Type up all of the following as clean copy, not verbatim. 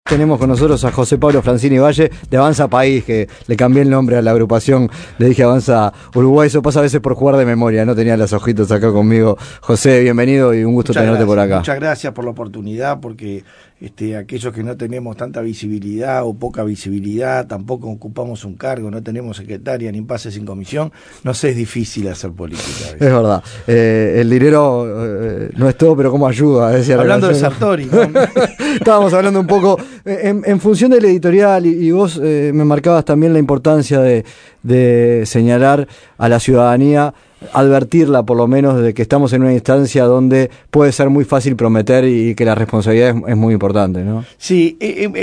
Tenemos con nosotros a José Pablo Francini Valle de Avanza País, que le cambié el nombre a la agrupación, le dije Avanza Uruguay. Eso pasa a veces por jugar de memoria, no tenía los ojitos acá conmigo. José, bienvenido y un gusto tenerte por acá. Muchas gracias por la oportunidad, porque aquellos que no tenemos tanta visibilidad o poca visibilidad, tampoco ocupamos un cargo, no tenemos secretaria ni pases sin comisión, nos es difícil hacer política. Es verdad, el dinero no es todo, pero cómo ayuda. Hablando de Sartori, ¿no? Estábamos hablando un poco, en función del editorial, y vos me marcabas también la importancia de señalar a la ciudadanía, advertirla por lo menos de que estamos en una instancia donde puede ser muy fácil prometer y que la responsabilidad es muy importante, ¿no? Sí,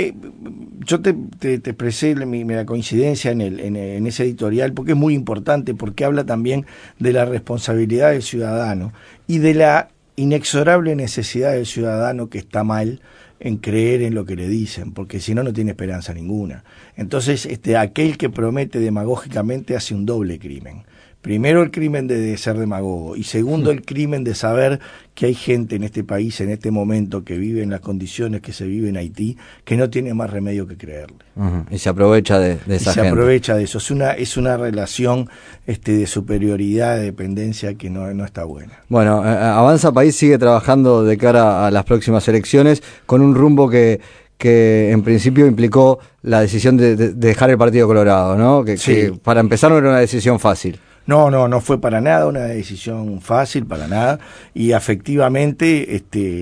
yo te expresé la coincidencia en ese editorial porque es muy importante, porque habla también de la responsabilidad del ciudadano y de la inexorable necesidad del ciudadano que está mal en creer en lo que le dicen, porque si no, no tiene esperanza ninguna. Entonces, aquel que promete demagógicamente hace un doble crimen. Primero, el crimen de ser demagogo, y segundo, el crimen de saber que hay gente en este país, en este momento, que vive en las condiciones que se vive en Haití, que no tiene más remedio que creerle. Y se aprovecha de esa gente. Se aprovecha de eso. Es una relación de superioridad, de dependencia que no está buena. Bueno, Avanza País sigue trabajando de cara a las próximas elecciones con un rumbo que en principio implicó la decisión de dejar el Partido Colorado, ¿no? Sí. Que para empezar no era una decisión fácil. No fue para nada una decisión fácil, para nada, y afectivamente,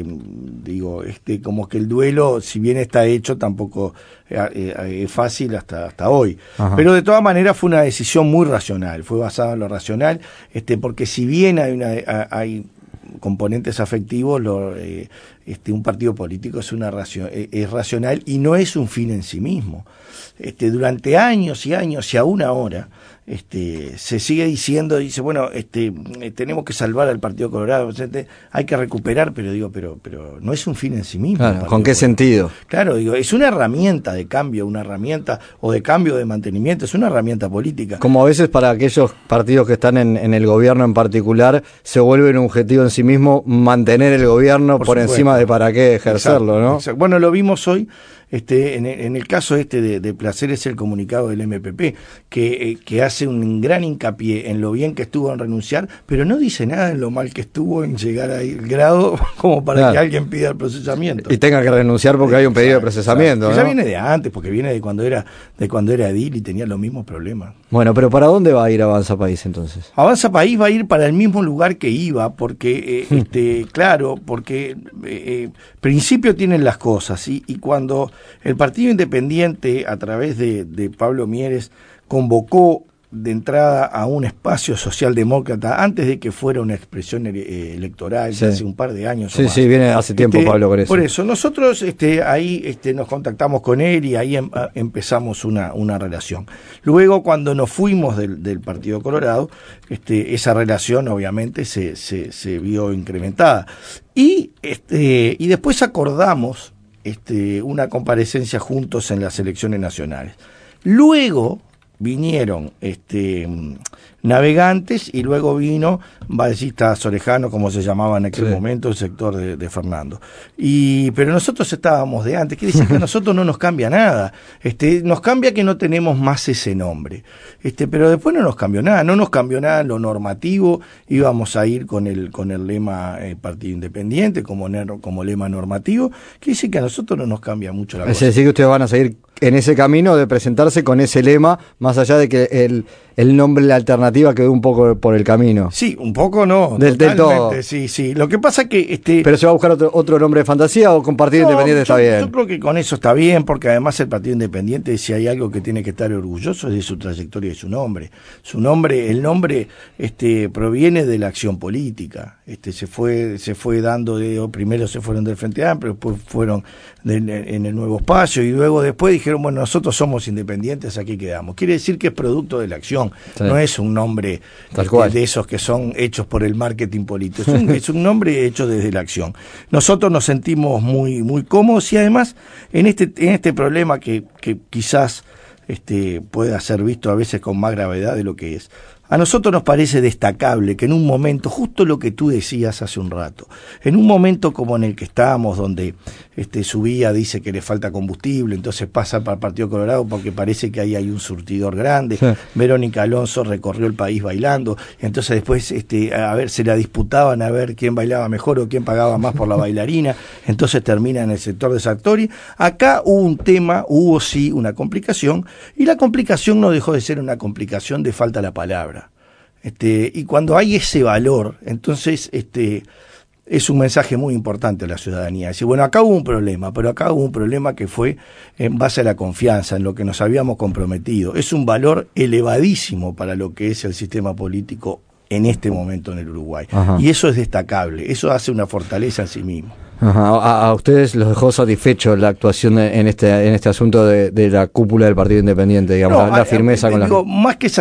como que el duelo, si bien está hecho, tampoco es fácil hasta hoy. Ajá. Pero de todas maneras fue una decisión muy racional, fue basada en lo racional, porque si bien hay componentes afectivos, un partido político es racional y no es un fin en sí mismo. Durante años y años y aún ahora se sigue diciendo, bueno, tenemos que salvar al Partido Colorado, hay que recuperar, pero no es un fin en sí mismo. Claro, ¿con qué sentido? Claro, es una herramienta de cambio, una herramienta o de cambio de mantenimiento, es una herramienta política. Como a veces para aquellos partidos que están en el gobierno en particular, se vuelve un objetivo en sí mismo mantener el gobierno por encima de para qué ejercerlo, ¿no? Exacto. Bueno, lo vimos hoy. En el caso de Placer es el comunicado del MPP, que hace un gran hincapié en lo bien que estuvo en renunciar, pero no dice nada en lo mal que estuvo en llegar al grado como para que alguien pida el procesamiento. Y tenga que renunciar porque hay un pedido de procesamiento, ¿no? Ya viene de antes, porque viene de cuando era edil y tenía los mismos problemas. Bueno, pero ¿para dónde va a ir Avanza País entonces? Avanza País va a ir para el mismo lugar que iba, porque, porque principio tienen las cosas, y cuando el Partido Independiente, a través de Pablo Mieres, convocó de entrada a un espacio socialdemócrata antes de que fuera una expresión electoral, sí. Hace un par de años. Sí, sí, viene hace tiempo Pablo con eso. Por eso, nosotros ahí nos contactamos con él y ahí empezamos una relación. Luego, cuando nos fuimos del Partido Colorado, esa relación obviamente se vio incrementada. Y después acordamos una comparecencia juntos en las elecciones nacionales. Luego vinieron Navegantes y luego vino Ballecistas Orejanos, como se llamaba en aquel momento, el sector de Fernando. Pero nosotros estábamos de antes, quiere decir que a nosotros no nos cambia nada. Nos cambia que no tenemos más ese nombre. Pero después no nos cambió nada en lo normativo. Íbamos a ir con el lema Partido Independiente como lema normativo. Quiere decir que a nosotros no nos cambia mucho la cosa. Es decir, que ustedes van a seguir en ese camino de presentarse con ese lema, más allá de que el nombre, la alternativa quedó un poco por el camino. Sí, un poco no. Del todo. Sí. Lo que pasa que ¿Pero se va a buscar otro nombre de fantasía o con Partido Independiente está bien? Yo creo que con eso está bien, porque además el Partido Independiente, si hay algo que tiene que estar orgulloso, es de su trayectoria y de su nombre. El nombre proviene de la acción política. Se fue dando primero se fueron del Frente Amplio, después fueron en el Nuevo Espacio y luego después dijeron, bueno, nosotros somos independientes, aquí quedamos. Quiere decir que es producto de la acción, no es un nombre de esos que son hechos por el marketing político, es un nombre hecho desde la acción. Nosotros nos sentimos muy, muy cómodos y además en este problema que quizás pueda ser visto a veces con más gravedad de lo que es. A nosotros nos parece destacable que en un momento, justo lo que tú decías hace un rato, en un momento como en el que estábamos, donde Subía dice que le falta combustible, entonces pasa para el Partido Colorado porque parece que ahí hay un surtidor grande, sí. Verónica Alonso recorrió el país bailando, entonces después a ver, se la disputaban a ver quién bailaba mejor o quién pagaba más por la bailarina, entonces termina en el sector de Sartori. Acá hubo sí una complicación, y la complicación no dejó de ser una complicación de falta la palabra. Y cuando hay ese valor, entonces es un mensaje muy importante a la ciudadanía. Decir, bueno, acá hubo un problema, pero acá hubo un problema que fue en base a la confianza, en lo que nos habíamos comprometido. Es un valor elevadísimo para lo que es el sistema político en este momento en el Uruguay. Ajá. Y eso es destacable, eso hace una fortaleza en sí mismo. Ajá. A ustedes los dejó satisfechos la actuación en este asunto de la cúpula del Partido Independiente, digamos, la firmeza con digo, más que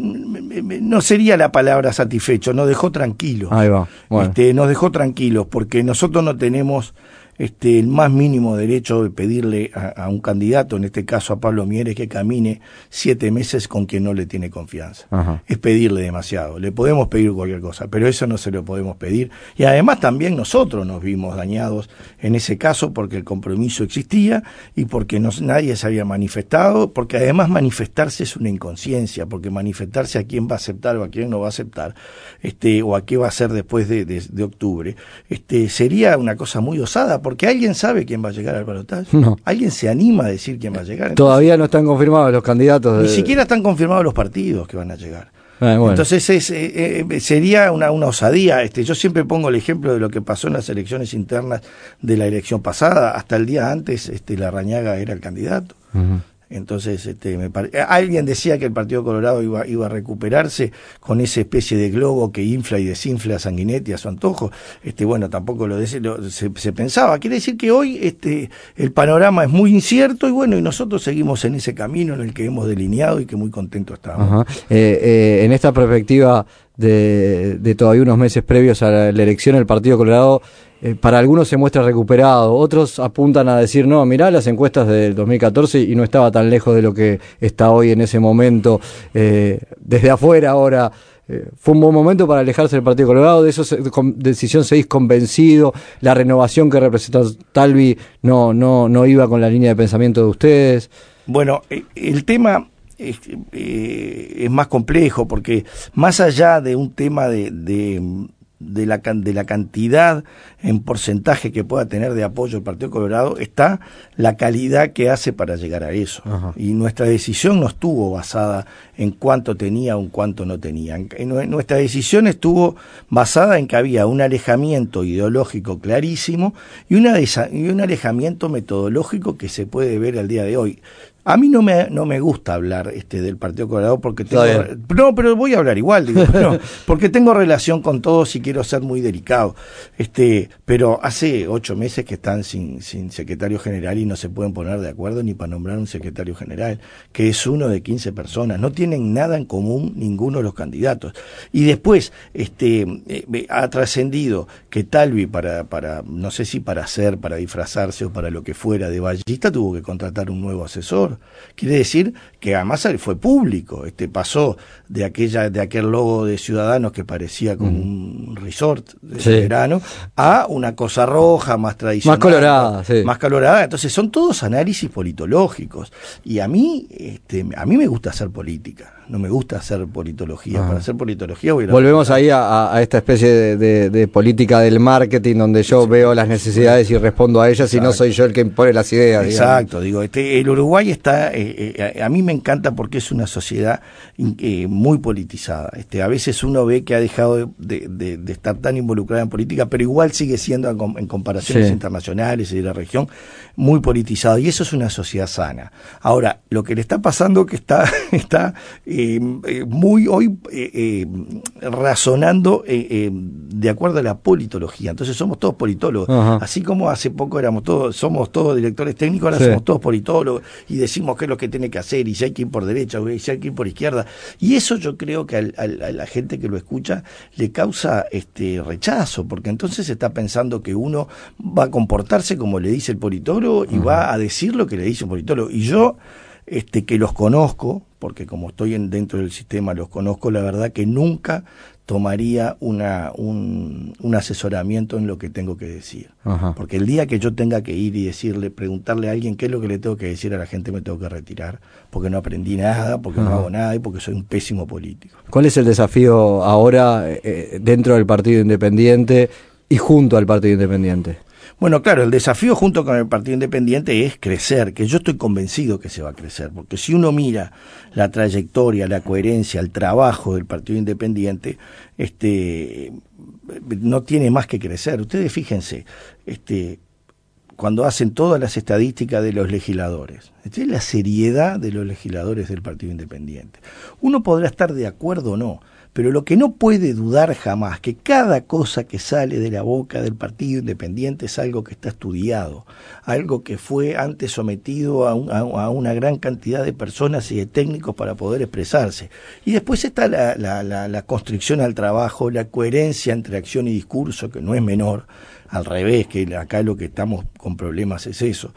no sería la palabra satisfecho, nos dejó tranquilos. Ahí va. Bueno. Nos dejó tranquilos porque nosotros no tenemos el más mínimo derecho de pedirle a un candidato, en este caso a Pablo Mieres, que camine 7 meses con quien no le tiene confianza. Ajá. Es pedirle demasiado. Le podemos pedir cualquier cosa, pero eso no se lo podemos pedir. Y además también nosotros nos vimos dañados en ese caso porque el compromiso existía y porque nadie se había manifestado, porque además manifestarse es una inconsciencia, porque manifestarse a quién va a aceptar o a quién no va a aceptar, o a qué va a hacer después de octubre, sería una cosa muy osada, porque alguien sabe quién va a llegar al balotaje. No. Alguien se anima a decir quién va a llegar. Entonces, todavía no están confirmados los candidatos. Ni siquiera están confirmados los partidos que van a llegar. Bueno. Entonces sería una osadía. Yo siempre pongo el ejemplo de lo que pasó en las elecciones internas de la elección pasada. Hasta el día antes, Larrañaga era el candidato. Uh-huh. Entonces, alguien decía que el Partido Colorado iba a recuperarse con esa especie de globo que infla y desinfla a Sanguinetti a su antojo. Bueno, tampoco se pensaba. Quiere decir que hoy el panorama es muy incierto y bueno, y nosotros seguimos en ese camino en el que hemos delineado y que muy contentos estamos. En esta perspectiva de todavía unos meses previos a la elección, el Partido Colorado para algunos se muestra recuperado, otros apuntan a decir, no, mirá las encuestas del 2014 y no estaba tan lejos de lo que está hoy en ese momento. Desde afuera ahora, fue un buen momento para alejarse del Partido Colorado, de esa decisión seguís convencido, la renovación que representó Talvi no iba con la línea de pensamiento de ustedes. Bueno, el tema es más complejo porque más allá de un tema de la cantidad en porcentaje que pueda tener de apoyo el Partido Colorado, está la calidad que hace para llegar a eso. Ajá. Y nuestra decisión no estuvo basada en cuánto tenía o en cuánto no tenía. Nuestra decisión estuvo basada en que había un alejamiento ideológico clarísimo y un alejamiento metodológico que se puede ver al día de hoy. A mí no me gusta hablar del Partido Colorado porque no, pero voy a hablar igual, digo, no, porque tengo relación con todos y quiero ser muy delicado. Pero hace 8 meses que están sin secretario general y no se pueden poner de acuerdo ni para nombrar un secretario general, que es uno de 15 personas. No tienen nada en común ninguno de los candidatos. Y después ha trascendido que Talvi para no sé si para disfrazarse o para lo que fuera de ballista, tuvo que contratar un nuevo asesor. Quiere decir que además fue público, pasó de aquel logo de Ciudadanos que parecía como un resort de verano a una cosa roja, más tradicional, más colorada. Entonces son todos análisis politológicos y a mí me gusta hacer política, no me gusta hacer politología. Para hacer politología volvemos ahí a esta especie de política del marketing donde yo veo las necesidades y respondo a ellas. Exacto. Y no soy yo el que impone las ideas. Exacto, digamos. El Uruguay a mí me encanta porque es una sociedad muy politizada. A veces uno ve que ha dejado de estar tan involucrada en política, pero igual sigue siendo en comparaciones internacionales y de la región muy politizado, y eso es una sociedad sana. Ahora, lo que le está pasando que está muy hoy razonando de acuerdo a la politología. Entonces somos todos politólogos. Ajá. Así como hace poco somos todos directores técnicos, ahora somos todos politólogos y decimos qué es lo que tiene que hacer y si hay que ir por derecha o si hay que ir por izquierda. Y eso yo creo que a la gente que lo escucha le causa rechazo, porque entonces está pensando que uno va a comportarse como le dice el politólogo y va a decir lo que le dice un politólogo. Y yo que los conozco, porque como estoy dentro del sistema, los conozco, la verdad que nunca tomaría un asesoramiento en lo que tengo que decir. Ajá. Porque el día que yo tenga que ir y preguntarle a alguien qué es lo que le tengo que decir a la gente, me tengo que retirar, porque no aprendí nada, porque no hago nada y porque soy un pésimo político. ¿Cuál es el desafío ahora dentro del Partido Independiente y junto al Partido Independiente? Bueno, claro, el desafío junto con el Partido Independiente es crecer, que yo estoy convencido que se va a crecer, porque si uno mira la trayectoria, la coherencia, el trabajo del Partido Independiente, no tiene más que crecer. Ustedes fíjense, cuando hacen todas las estadísticas de los legisladores, esta es la seriedad de los legisladores del Partido Independiente. Uno podrá estar de acuerdo o no, pero lo que no puede dudar jamás, que cada cosa que sale de la boca del Partido Independiente es algo que está estudiado, algo que fue antes sometido a una gran cantidad de personas y de técnicos para poder expresarse. Y después está la constricción al trabajo, la coherencia entre acción y discurso, que no es menor, al revés, que acá lo que estamos con problemas es eso.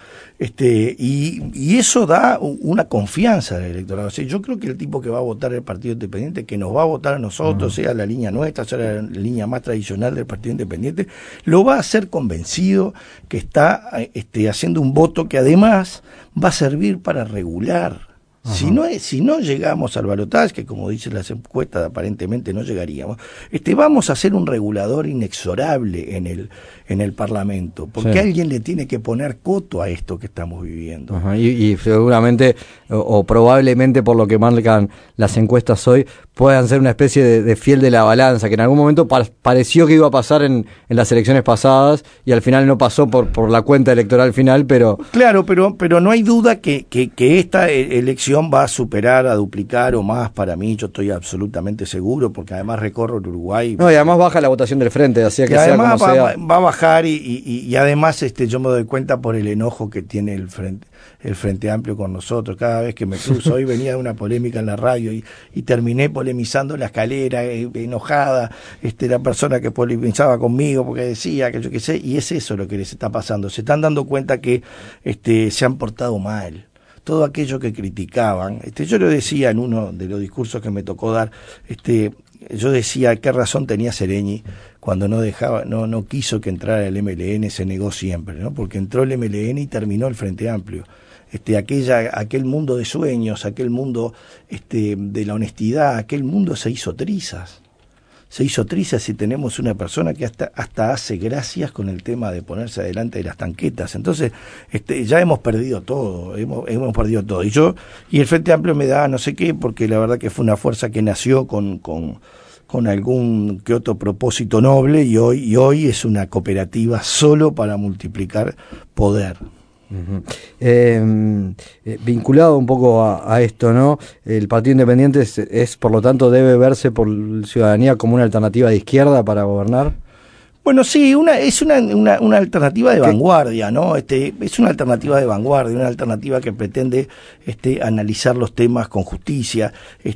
Y eso da una confianza al electorado. O sea, yo creo que el tipo que va a votar el Partido Independiente, que nos va a votar a nosotros, sea la línea nuestra, sea la línea más tradicional del Partido Independiente, lo va a hacer convencido que está haciendo un voto que además va a servir para regular. Si no llegamos al balotaje, que como dicen las encuestas aparentemente no llegaríamos, vamos a ser un regulador inexorable en el Parlamento, porque alguien le tiene que poner coto a esto que estamos viviendo. Y seguramente o probablemente por lo que marcan las encuestas hoy puedan ser una especie de fiel de la balanza, que en algún momento pareció que iba a pasar en las elecciones pasadas y al final no pasó por la cuenta electoral final, pero... Claro, pero no hay duda que esta elección va a superar, a duplicar o más. Para mí, yo estoy absolutamente seguro, porque además recorro el Uruguay. No, y además baja la votación del Frente, así que sea como sea. Va a bajar y además yo me doy cuenta por el enojo que tiene el Frente Amplio con nosotros. Cada vez que me cruzo, hoy venía de una polémica en la radio y terminé polemizando en la escalera, enojada, la persona que polemizaba conmigo porque decía que yo qué sé, y es eso lo que les está pasando. Se están dando cuenta que se han portado mal. Todo aquello que criticaban, yo lo decía en uno de los discursos que me tocó dar, yo decía qué razón tenía Sereñi cuando no quiso que entrara el MLN, se negó siempre, ¿no? Porque entró el MLN y terminó el Frente Amplio. Aquel mundo de sueños, aquel mundo de la honestidad, aquel mundo se hizo trizas. Se hizo trizas y tenemos una persona que hasta hace gracias con el tema de ponerse adelante de las tanquetas. Entonces, ya hemos perdido todo, hemos perdido todo. Y el Frente Amplio me da no sé qué, porque la verdad que fue una fuerza que nació con algún que otro propósito noble y hoy es una cooperativa solo para multiplicar poder. Vinculado un poco a esto, ¿no? El Partido Independiente es por lo tanto debe verse por la ciudadanía como una alternativa de izquierda para gobernar. Bueno, sí, es una alternativa de vanguardia, ¿no? Es una alternativa de vanguardia, una alternativa que pretende analizar los temas con justicia,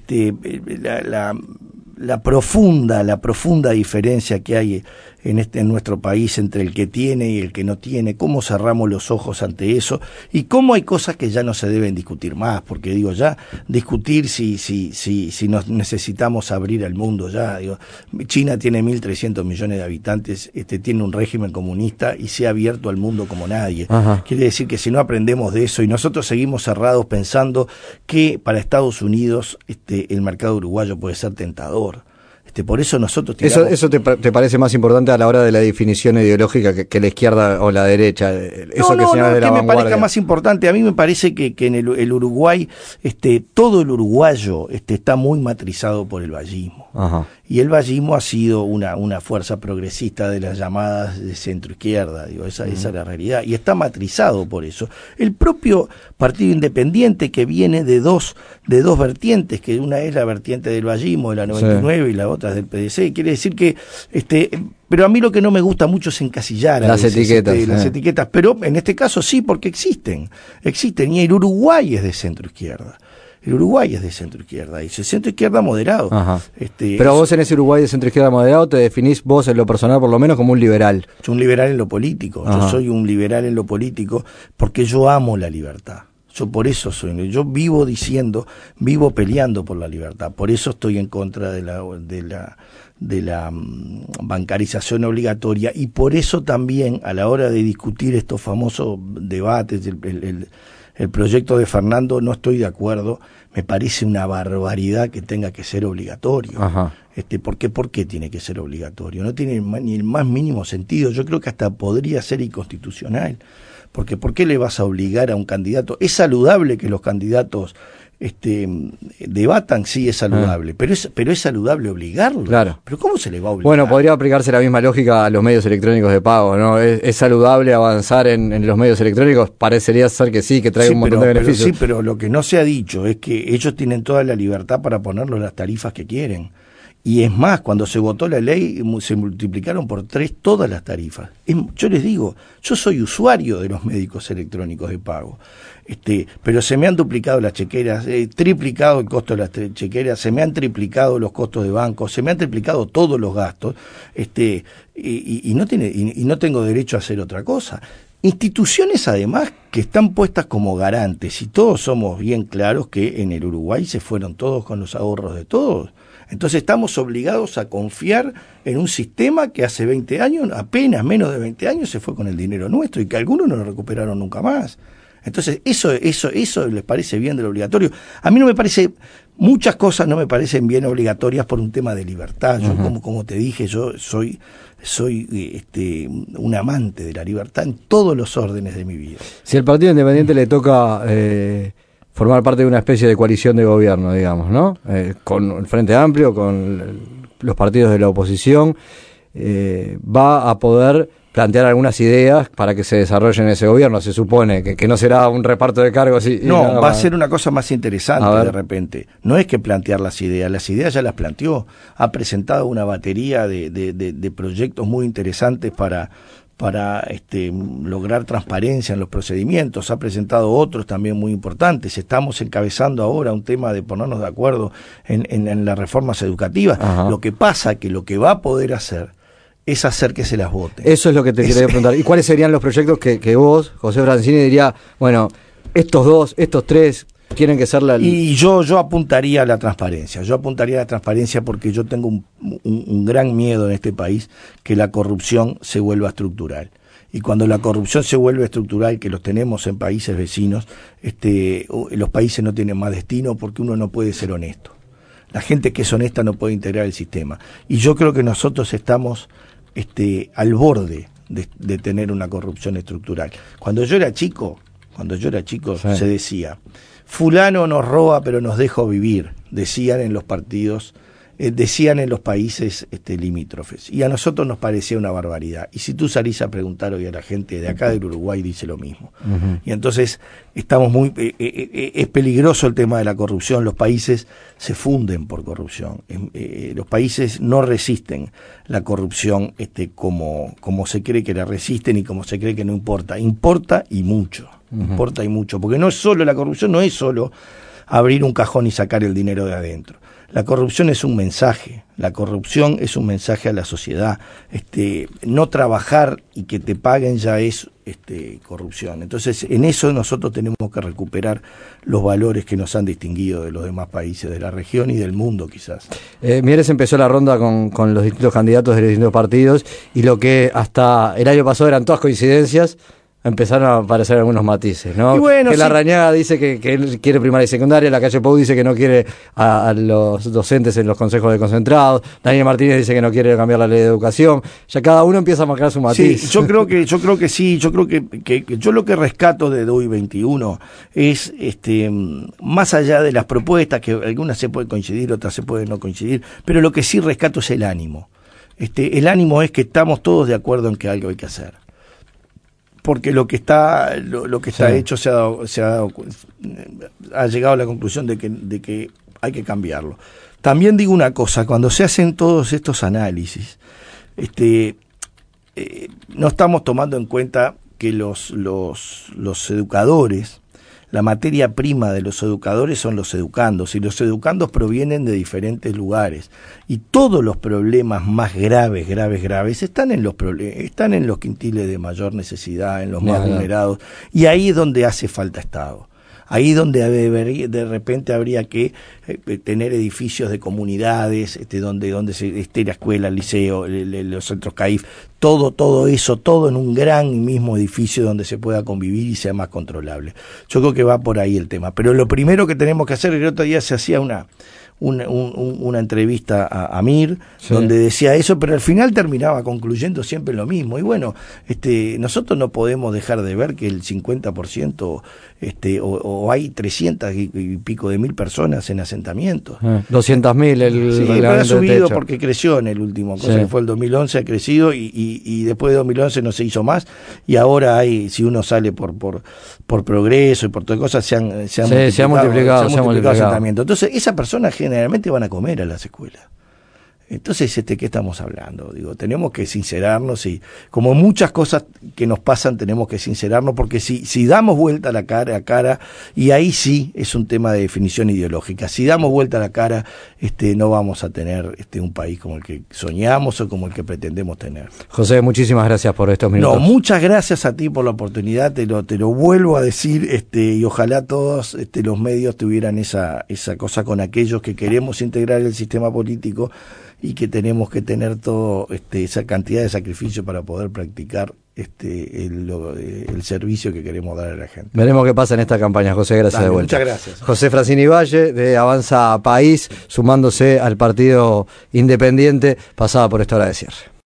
la profunda diferencia que hay en nuestro país entre el que tiene y el que no tiene, cómo cerramos los ojos ante eso y cómo hay cosas que ya no se deben discutir más, porque ya discutir si nos necesitamos abrir al mundo, China tiene 1.300 millones de habitantes, tiene un régimen comunista y se ha abierto al mundo como nadie. Quiere decir que si no aprendemos de eso y nosotros seguimos cerrados pensando que para Estados Unidos el mercado uruguayo puede ser tentador. Por eso nosotros ¿Eso te parece más importante a la hora de la definición ideológica que la izquierda o la derecha? Eso No, de la que me vanguardia. parezca más importante. A mí me parece que en el Uruguay, todo el uruguayo está muy matrizado por el vallismo. Y el vallismo ha sido una fuerza progresista de las llamadas de centro-izquierda, esa es la realidad, y está matrizado por eso. El propio Partido Independiente, que viene de dos vertientes, que una es la vertiente del vallismo, de la 99, y la otra es del PDC, quiere decir que pero a mí lo que no me gusta mucho es encasillar las etiquetas, pero en este caso sí, porque existen, y el Uruguay es de centro-izquierda. El Uruguay es de centro-izquierda, y es centro-izquierda moderado. Pero vos en ese Uruguay de centro-izquierda moderado te definís vos en lo personal por lo menos como un liberal. Yo un liberal en lo político, yo soy un liberal en lo político porque yo amo la libertad. Yo por eso yo vivo peleando por la libertad. Por eso estoy en contra de la bancarización obligatoria, y por eso también a la hora de discutir estos famosos debates, el proyecto de Fernando, no estoy de acuerdo. Me parece una barbaridad que tenga que ser obligatorio. Ajá. ¿Por qué tiene que ser obligatorio? No tiene ni el más mínimo sentido. Yo creo que hasta podría ser inconstitucional. Porque ¿por qué le vas a obligar a un candidato? Es saludable que los candidatos debatan, sí, es saludable, pero es saludable obligarlo. Claro. Pero ¿cómo se le va a obligar? Bueno, podría aplicarse la misma lógica a los medios electrónicos de pago, ¿no? ¿Es saludable avanzar en los medios electrónicos? Parecería ser que sí, que trae un montón de beneficios. Sí, pero lo que no se ha dicho es que ellos tienen toda la libertad para ponerlo en las tarifas que quieren. Y es más, cuando se votó la ley, se multiplicaron por 3 todas las tarifas. Yo les digo, yo soy usuario de los médicos electrónicos de pago, pero se me han duplicado las chequeras, triplicado el costo de las chequeras, se me han triplicado los costos de banco, se me han triplicado todos los gastos, y no tengo derecho a hacer otra cosa. Instituciones además que están puestas como garantes, y todos somos bien claros que en el Uruguay se fueron todos con los ahorros de todos. Entonces estamos obligados a confiar en un sistema que hace 20 años, apenas menos de 20 años, se fue con el dinero nuestro, y que algunos no lo recuperaron nunca más. Entonces eso les parece bien de lo obligatorio. A mí no me parece, muchas cosas no me parecen bien obligatorias por un tema de libertad. Yo, como te dije, yo soy un amante de la libertad en todos los órdenes de mi vida. Si al Partido Independiente le toca formar parte de una especie de coalición de gobierno, digamos, ¿no? Con el Frente Amplio, con los partidos de la oposición, va a poder plantear algunas ideas para que se desarrollen en ese gobierno. Se supone que no será un reparto de cargos. No, va a ser una cosa más interesante de repente. No es que plantear las ideas ya las planteó. Ha presentado una batería de proyectos muy interesantes para lograr transparencia en los procedimientos. Ha presentado otros también muy importantes. Estamos encabezando ahora un tema de ponernos de acuerdo en las reformas educativas. Ajá. Lo que pasa que lo que va a poder hacer es hacer que se las voten. Eso es lo que te quería preguntar. ¿Y cuáles serían los proyectos que vos, José Francini, diría, bueno, estos 3 tienen que ser Y yo apuntaría a la transparencia. Yo apuntaría a la transparencia porque yo tengo un gran miedo en este país que la corrupción se vuelva estructural. Y cuando la corrupción se vuelve estructural, que los tenemos en países vecinos, los países no tienen más destino, porque uno no puede ser honesto. La gente que es honesta no puede integrar el sistema. Y yo creo que nosotros estamos al borde de tener una corrupción estructural. Cuando yo era chico, sí, se decía: fulano nos roba pero nos dejó vivir, decían en los partidos, decían en los países limítrofes, y a nosotros nos parecía una barbaridad. Y si tú salís a preguntar hoy a la gente de acá del Uruguay, dice lo mismo. Y entonces estamos es peligroso el tema de la corrupción. Los países se funden por corrupción. Los países no resisten la corrupción como se cree que la resisten y como se cree que no importa. Importa y mucho. Importa y mucho, porque no es solo la corrupción, no es solo abrir un cajón y sacar el dinero de adentro. La corrupción es un mensaje, la corrupción es un mensaje a la sociedad. No trabajar y que te paguen ya es corrupción. Entonces, en eso nosotros tenemos que recuperar los valores que nos han distinguido de los demás países de la región y del mundo, quizás. Mieres empezó la ronda con los distintos candidatos de los distintos partidos, y lo que hasta el año pasado eran todas coincidencias, empezaron a aparecer algunos matices, ¿no? Bueno, que sí. Larrañaga dice que él quiere primaria y secundaria, la calle Pou dice que no quiere a los docentes en los consejos de concentrados, Daniel Martínez dice que no quiere cambiar la ley de educación. Ya cada uno empieza a marcar su matiz. Sí, yo creo que sí, yo creo que yo lo que rescato de DOI 21 es más allá de las propuestas, que algunas se pueden coincidir, otras se pueden no coincidir, pero lo que sí rescato es el ánimo. El ánimo es que estamos todos de acuerdo en que algo hay que hacer. Porque lo que está hecho ha llegado a la conclusión de que hay que cambiarlo. También digo una cosa: cuando se hacen todos estos análisis, no estamos tomando en cuenta que los educadores, la materia prima de los educadores son los educandos, y los educandos provienen de diferentes lugares, y todos los problemas más graves están en los quintiles de mayor necesidad, en los más vulnerados, y ahí es donde hace falta Estado. Ahí donde de repente habría que tener edificios de comunidades, donde esté la escuela, el liceo, los centros CAIF, todo eso, todo en un gran y mismo edificio donde se pueda convivir y sea más controlable. Yo creo que va por ahí el tema. Pero lo primero que tenemos que hacer, el otro día se hacía una entrevista a Mir, sí, donde decía eso, pero al final terminaba concluyendo siempre lo mismo. Y bueno, nosotros no podemos dejar de ver que el 50% o hay 300 y pico de mil personas en asentamientos. 200.000 sí, pero ha subido porque creció en el último, cosa que fue el 2011, ha crecido y después de 2011 no se hizo más, y ahora hay, si uno sale por progreso y por todas cosas, se han multiplicado asentamientos. Entonces esas personas generalmente van a comer a las escuelas. Entonces, ¿qué estamos hablando? Digo, tenemos que sincerarnos, y como muchas cosas que nos pasan tenemos que sincerarnos, porque si damos vuelta la cara, y ahí sí es un tema de definición ideológica, si damos vuelta la cara, no vamos a tener un país como el que soñamos o como el que pretendemos tener. José, muchísimas gracias por estos minutos. No, muchas gracias a ti por la oportunidad, te lo vuelvo a decir, y ojalá todos los medios tuvieran esa cosa con aquellos que queremos integrar el sistema político y que tenemos que tener todo esa cantidad de sacrificio para poder practicar el servicio que queremos dar a la gente. Veremos qué pasa en esta campaña, José, gracias. Dale, de vuelta. Muchas gracias. José Francini Valle, de Avanza País, sumándose al partido independiente, pasaba por esta hora de cierre.